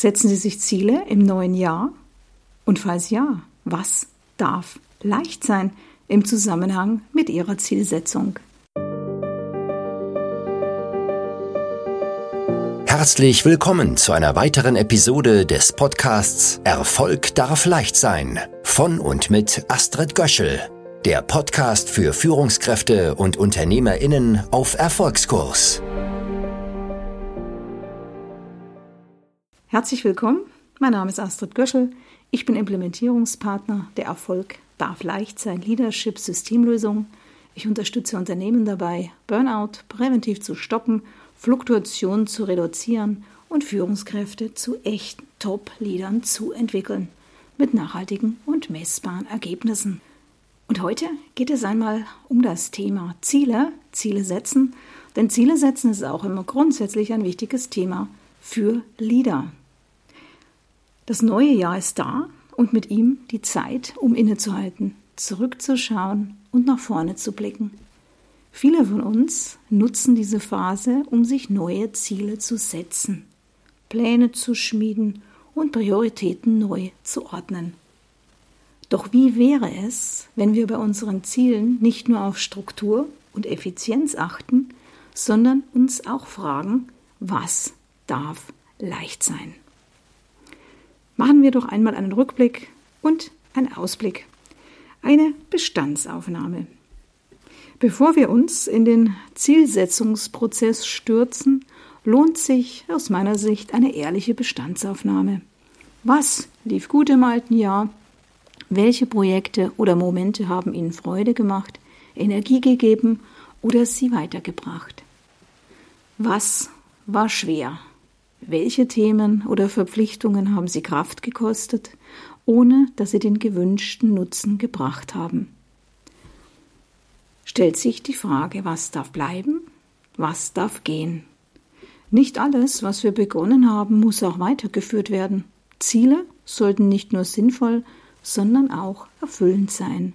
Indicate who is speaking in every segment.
Speaker 1: Setzen Sie sich Ziele im neuen Jahr? Und falls ja, was darf leicht sein im Zusammenhang mit Ihrer Zielsetzung?
Speaker 2: Herzlich willkommen zu einer weiteren Episode des Podcasts Erfolg darf leicht sein von und mit Astrid Göschel, der Podcast für Führungskräfte und UnternehmerInnen auf Erfolgskurs.
Speaker 1: Herzlich willkommen, mein Name ist Astrid Göschel, ich bin Implementierungspartner der Erfolg darf leicht sein Leadership Systemlösung. Ich unterstütze Unternehmen dabei, Burnout präventiv zu stoppen, Fluktuation zu reduzieren und Führungskräfte zu echten Top-Leadern zu entwickeln, mit nachhaltigen und messbaren Ergebnissen. Und heute geht es einmal um das Thema Ziele setzen, denn Ziele setzen ist auch immer grundsätzlich ein wichtiges Thema für Leader. Das neue Jahr ist da und mit ihm die Zeit, um innezuhalten, zurückzuschauen und nach vorne zu blicken. Viele von uns nutzen diese Phase, um sich neue Ziele zu setzen, Pläne zu schmieden und Prioritäten neu zu ordnen. Doch wie wäre es, wenn wir bei unseren Zielen nicht nur auf Struktur und Effizienz achten, sondern uns auch fragen, was darf leicht sein? Machen wir doch einmal einen Rückblick und einen Ausblick. Eine Bestandsaufnahme. Bevor wir uns in den Zielsetzungsprozess stürzen, lohnt sich aus meiner Sicht eine ehrliche Bestandsaufnahme. Was lief gut im alten Jahr? Welche Projekte oder Momente haben Ihnen Freude gemacht, Energie gegeben oder Sie weitergebracht? Was war schwer? Welche Themen oder Verpflichtungen haben Sie Kraft gekostet, ohne dass sie den gewünschten Nutzen gebracht haben? Stellt sich die Frage, was darf bleiben, was darf gehen? Nicht alles, was wir begonnen haben, muss auch weitergeführt werden. Ziele sollten nicht nur sinnvoll, sondern auch erfüllend sein.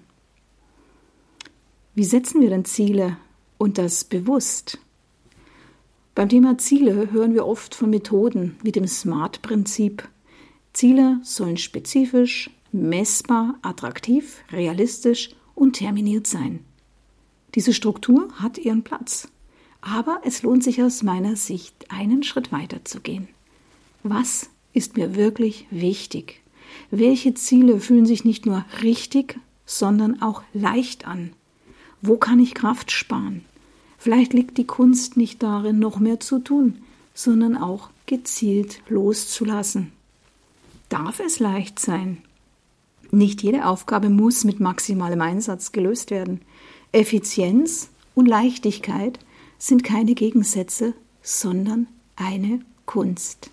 Speaker 1: Wie setzen wir denn Ziele und das bewusst? Beim Thema Ziele hören wir oft von Methoden wie dem SMART-Prinzip. Ziele sollen spezifisch, messbar, attraktiv, realistisch und terminiert sein. Diese Struktur hat ihren Platz, aber es lohnt sich aus meiner Sicht, einen Schritt weiter zu gehen. Was ist mir wirklich wichtig? Welche Ziele fühlen sich nicht nur richtig, sondern auch leicht an? Wo kann ich Kraft sparen? Vielleicht liegt die Kunst nicht darin, noch mehr zu tun, sondern auch gezielt loszulassen. Darf es leicht sein? Nicht jede Aufgabe muss mit maximalem Einsatz gelöst werden. Effizienz und Leichtigkeit sind keine Gegensätze, sondern eine Kunst.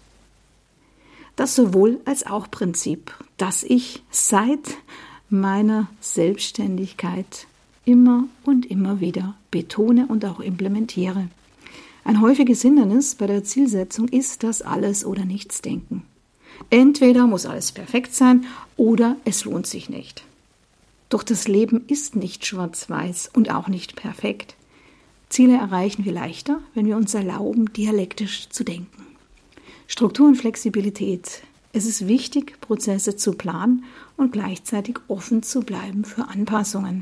Speaker 1: Das sowohl als auch Prinzip, das ich seit meiner Selbstständigkeit immer und immer wieder betone und auch implementiere. Ein häufiges Hindernis bei der Zielsetzung ist das Alles- oder Nichts-Denken. Entweder muss alles perfekt sein oder es lohnt sich nicht. Doch das Leben ist nicht schwarz-weiß und auch nicht perfekt. Ziele erreichen wir leichter, wenn wir uns erlauben, dialektisch zu denken. Struktur und Flexibilität. Es ist wichtig, Prozesse zu planen und gleichzeitig offen zu bleiben für Anpassungen.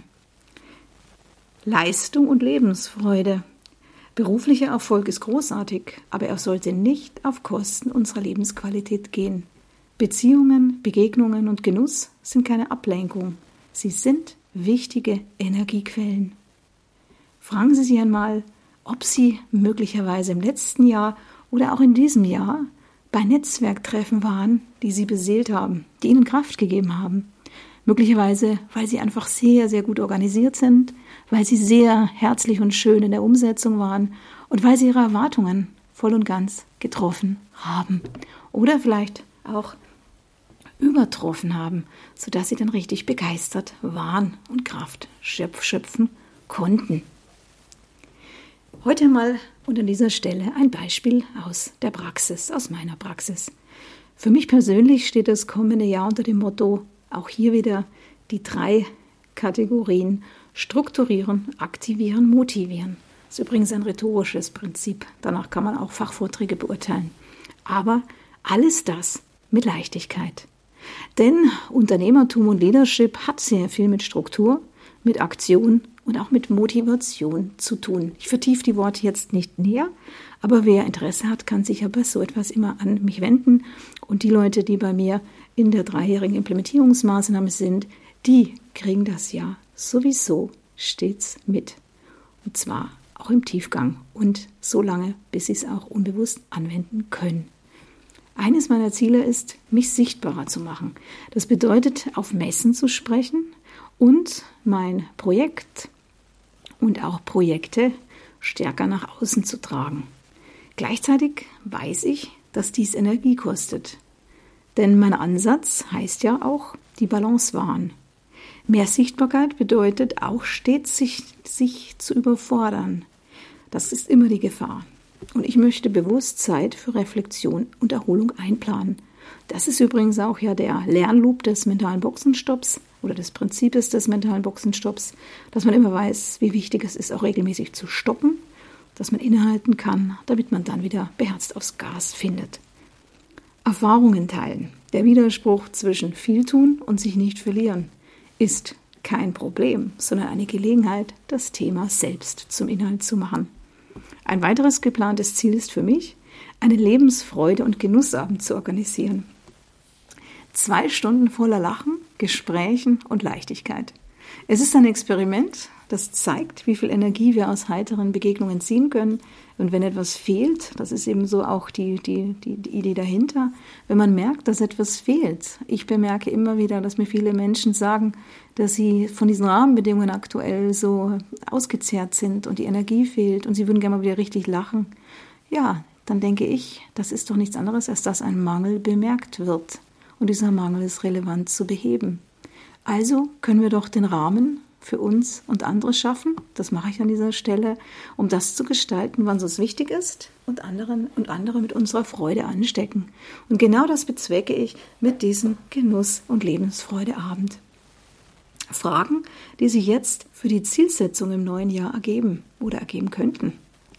Speaker 1: Leistung und Lebensfreude. Beruflicher Erfolg ist großartig, aber er sollte nicht auf Kosten unserer Lebensqualität gehen. Beziehungen, Begegnungen und Genuss sind keine Ablenkung. Sie sind wichtige Energiequellen. Fragen Sie sich einmal, ob Sie möglicherweise im letzten Jahr oder auch in diesem Jahr bei Netzwerktreffen waren, die Sie beseelt haben, die Ihnen Kraft gegeben haben. Möglicherweise, weil Sie einfach sehr, sehr gut organisiert sind, weil Sie sehr herzlich und schön in der Umsetzung waren und weil Sie Ihre Erwartungen voll und ganz getroffen haben. Oder vielleicht auch übertroffen haben, sodass Sie dann richtig begeistert waren und Kraft schöpfen konnten. Heute mal und an dieser Stelle ein Beispiel aus der Praxis, aus meiner Praxis. Für mich persönlich steht das kommende Jahr unter dem Motto, auch hier wieder die 3 Kategorien: Strukturieren, Aktivieren, Motivieren. Das ist übrigens ein rhetorisches Prinzip. Danach kann man auch Fachvorträge beurteilen. Aber Alles das mit Leichtigkeit. Denn Unternehmertum und Leadership hat sehr viel mit Struktur, mit Aktion und auch mit Motivation zu tun. Ich vertiefe die Worte jetzt nicht näher, aber wer Interesse hat, kann sich ja bei so etwas immer an mich wenden. Und die Leute, die bei mir in der 3-jährigen Implementierungsmaßnahme sind, die kriegen das ja sowieso stets mit. Und zwar auch im Tiefgang und so lange, bis sie es auch unbewusst anwenden können. Eines meiner Ziele ist, mich sichtbarer zu machen. Das bedeutet, auf Messen zu sprechen und mein Projekt und auch Projekte stärker nach außen zu tragen. Gleichzeitig weiß ich, dass dies Energie kostet. Denn mein Ansatz heißt ja auch, die Balance wahren. Mehr Sichtbarkeit bedeutet auch stets, sich zu überfordern. Das ist immer die Gefahr. Und ich möchte bewusst Zeit für Reflexion und Erholung einplanen. Das ist übrigens auch ja der Lernloop des mentalen Boxenstopps oder des Prinzips des mentalen Boxenstopps, dass man immer weiß, wie wichtig es ist, auch regelmäßig zu stoppen, dass man innehalten kann, damit man dann wieder beherzt aufs Gas findet. Erfahrungen teilen. Der Widerspruch zwischen viel tun und sich nicht verlieren ist kein Problem, sondern eine Gelegenheit, das Thema selbst zum Inhalt zu machen. Ein weiteres geplantes Ziel ist für mich, einen Lebensfreude- und Genussabend zu organisieren. 2 Stunden voller Lachen, Gesprächen und Leichtigkeit. Es ist ein Experiment, das zeigt, wie viel Energie wir aus heiteren Begegnungen ziehen können. Und wenn etwas fehlt, das ist eben so auch die Idee dahinter, wenn man merkt, dass etwas fehlt. Ich bemerke immer wieder, dass mir viele Menschen sagen, dass sie von diesen Rahmenbedingungen aktuell so ausgezehrt sind und die Energie fehlt und sie würden gerne mal wieder richtig lachen. Ja, dann denke ich, das ist doch nichts anderes, als dass ein Mangel bemerkt wird. Und dieser Mangel ist relevant zu beheben. Also können wir doch den Rahmen für uns und andere schaffen, das mache ich an dieser Stelle, um das zu gestalten, wann es wichtig ist und andere mit unserer Freude anstecken. Und genau das bezwecke ich mit diesem Genuss- und Lebensfreudeabend. Fragen, die sich jetzt für die Zielsetzung im neuen Jahr ergeben oder ergeben könnten.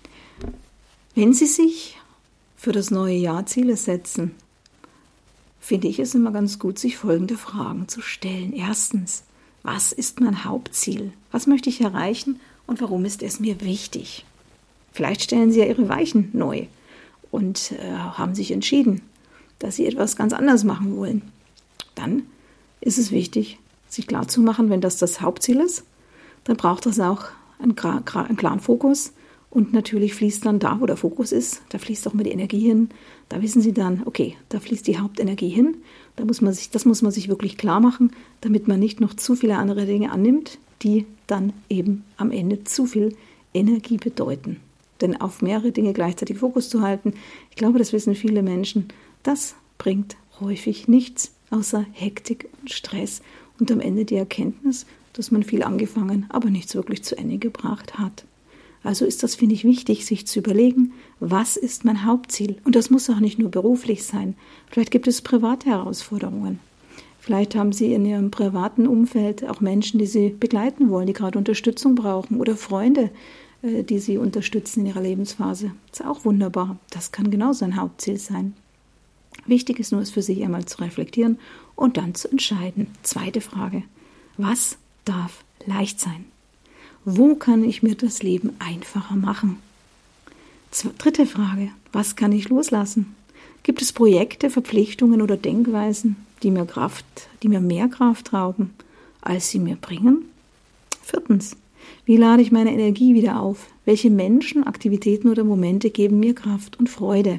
Speaker 1: Wenn Sie sich für das neue Jahr Ziele setzen, finde ich es immer ganz gut, sich folgende Fragen zu stellen. Erstens, was ist mein Hauptziel? Was möchte ich erreichen und warum ist es mir wichtig? Vielleicht stellen Sie ja Ihre Weichen neu und haben sich entschieden, dass Sie etwas ganz anderes machen wollen. Dann ist es wichtig, sich klarzumachen, wenn das Hauptziel ist, dann braucht das auch einen klaren Fokus. Und natürlich fließt dann da, wo der Fokus ist, da fließt auch mal die Energie hin. Da wissen Sie dann, okay, da fließt die Hauptenergie hin. Das muss man sich wirklich klar machen, damit man nicht noch zu viele andere Dinge annimmt, die dann eben am Ende zu viel Energie bedeuten. Denn auf mehrere Dinge gleichzeitig Fokus zu halten, ich glaube, das wissen viele Menschen, das bringt häufig nichts außer Hektik und Stress und am Ende die Erkenntnis, dass man viel angefangen, aber nichts wirklich zu Ende gebracht hat. Also ist das, finde ich, wichtig, sich zu überlegen, was ist mein Hauptziel? Und das muss auch nicht nur beruflich sein. Vielleicht gibt es private Herausforderungen. Vielleicht haben Sie in Ihrem privaten Umfeld auch Menschen, die Sie begleiten wollen, die gerade Unterstützung brauchen oder Freunde, die Sie unterstützen in Ihrer Lebensphase. Das ist auch wunderbar. Das kann genauso ein Hauptziel sein. Wichtig ist nur, es für sich einmal zu reflektieren und dann zu entscheiden. Zweite Frage. Was darf leicht sein? Wo kann ich mir das Leben einfacher machen? Dritte Frage, was kann ich loslassen? Gibt es Projekte, Verpflichtungen oder Denkweisen, die mir mehr Kraft rauben, als sie mir bringen? Viertens, wie lade ich meine Energie wieder auf? Welche Menschen, Aktivitäten oder Momente geben mir Kraft und Freude?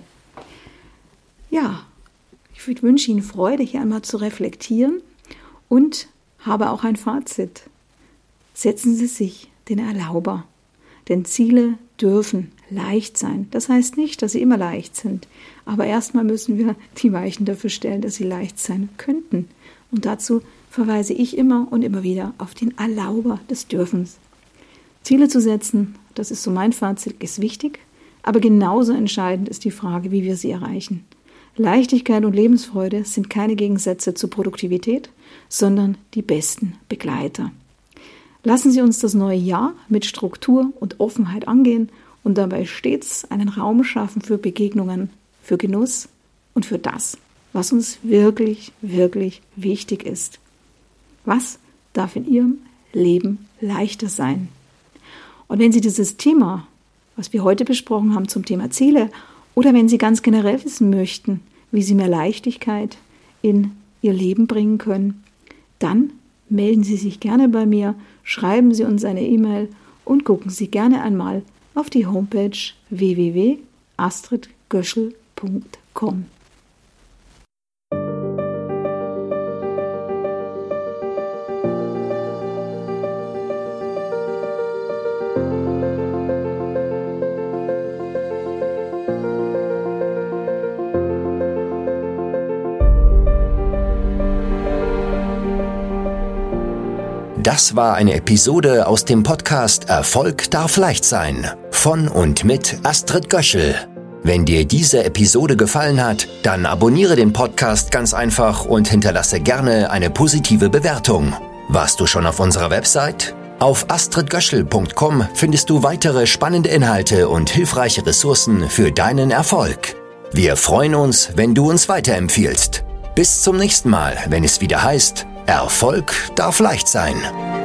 Speaker 1: Ja, ich wünsche Ihnen Freude, hier einmal zu reflektieren und habe auch ein Fazit. Setzen Sie sich den Erlauber. Denn Ziele dürfen leicht sein. Das heißt nicht, dass sie immer leicht sind. Aber erstmal müssen wir die Weichen dafür stellen, dass sie leicht sein könnten. Und dazu verweise ich immer und immer wieder auf den Erlauber des Dürfens. Ziele zu setzen, das ist so mein Fazit, ist wichtig. Aber genauso entscheidend ist die Frage, wie wir sie erreichen. Leichtigkeit und Lebensfreude sind keine Gegensätze zur Produktivität, sondern die besten Begleiter. Lassen Sie uns das neue Jahr mit Struktur und Offenheit angehen und dabei stets einen Raum schaffen für Begegnungen, für Genuss und für das, was uns wirklich, wirklich wichtig ist. Was darf in Ihrem Leben leichter sein? Und wenn Sie dieses Thema, was wir heute besprochen haben zum Thema Ziele, oder wenn Sie ganz generell wissen möchten, wie Sie mehr Leichtigkeit in Ihr Leben bringen können, dann melden Sie sich gerne bei mir, schreiben Sie uns eine E-Mail und gucken Sie gerne einmal auf die Homepage www.astridgöschel.com.
Speaker 2: Das war eine Episode aus dem Podcast Erfolg darf leicht sein von und mit Astrid Göschel. Wenn dir diese Episode gefallen hat, dann abonniere den Podcast ganz einfach und hinterlasse gerne eine positive Bewertung. Warst du schon auf unserer Website? Auf astridgöschel.com findest du weitere spannende Inhalte und hilfreiche Ressourcen für deinen Erfolg. Wir freuen uns, wenn du uns weiterempfiehlst. Bis zum nächsten Mal, wenn es wieder heißt, Erfolg darf leicht sein.